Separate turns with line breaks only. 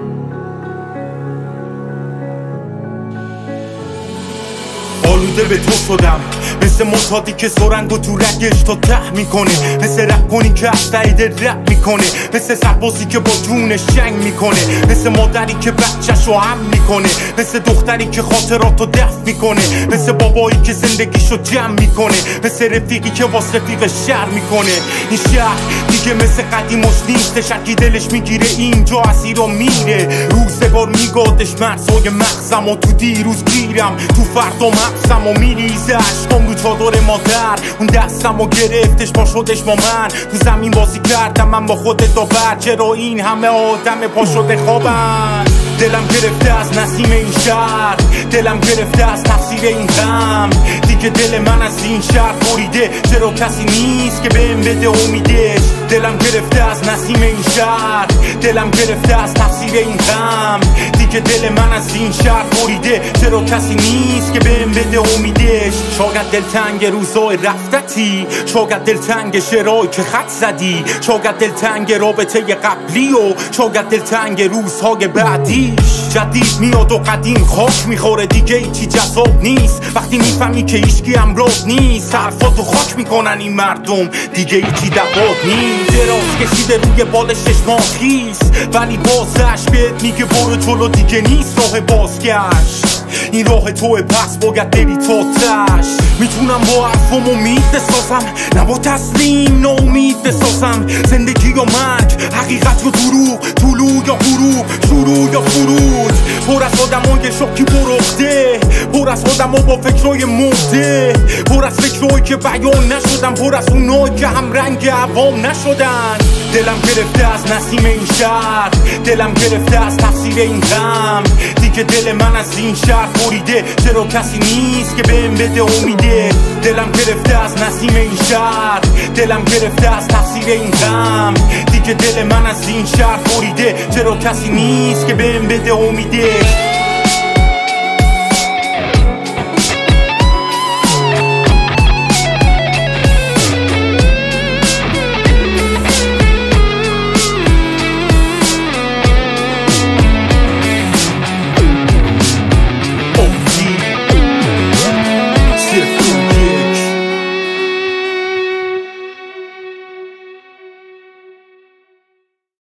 آلوده به تو شدم، مثل معتادی که سرنگو تو رگش تا ته میکنه، مثل رپ کنی که از تایید رپ میکنه، مثل سربازی که با جونش جنگ میکنه، مثل مادری که بچه‌شو هم میکنه، مثل دختری که خاطراتو دفن میکنه، مثل بابایی که زندگیشو جمع میکنه، مثل رفیقی که واسه رفیق شر میکنه. این شهر دیگه مثل قدیمش نیستش، هرکی دلش میگیره اینجا اسیر و میره. روزگار میگادش مرزای مغزم و تو دیروز گیرم، تو فردا مغزم و میریزه عشقام رو چادر مادر. اون دستم و گرفتش با شدش با من، تو زمین بازی کردم من با خودت داور. چرا این همه آدم پا شده خوابن؟ دلم گرفته از نسیم این شهر، دلم گرفته از تفسیر این غم. دیگه دل من از این شهر بریده، چرا کسی نیست که بهم بده امیدش؟ دلم گرفته از نسیم این شهر، دلم گرفته از تفسیر این غم. دیگه دل من از این شهر بریده، چرا کسی نیست که بهم بده امیدش؟ شاید دلتنگ روزای رفتتی، شاید دلتنگ شعرهایی که خط زدی، شاید دلتنگ رابطه قبلی و شاید دلتنگ روزهای بعدی. جدید میاد و قدیم خاک میخوره، دیگه هیچی جذاب نیست وقتی میفهمی که هیچکی امراض نیست. حرفاتو خاک میکنن این مردم، دیگه هیچی دواد نیست. دراز کشیده روی بالش چشمان خیس، ولی بازش بهت میگه برو جلو، دیگه نیست راه بازگشت. این راه توه پس باید بری تا تش. میتونم با حرفم امید بسازم، نه با تسلیم ناامید بسازم. زندگی یا مرگ، حقیقت یا دروغ، طلوع یا غروب، شروع یا فرود. پر از آدمای شوکی برخته، پر از آدما با فکرای مرده، پر از فکرایی که بیان نشدن، پر از اونایی که هم رنگ عوام نشدن. دلم گرفته از نسیم این شهر، دلم گرفته از تفسیر این غم. دیگه دل من از این شهر بریده، چرا کسی نیست که بهم بده امیده؟ دلم گرفته از نسیم این شهر، دلم گرفته از تفسیر این غم. دیگه دل من از این شهر بریده، چرا کسی نیست که بهم بده امیده؟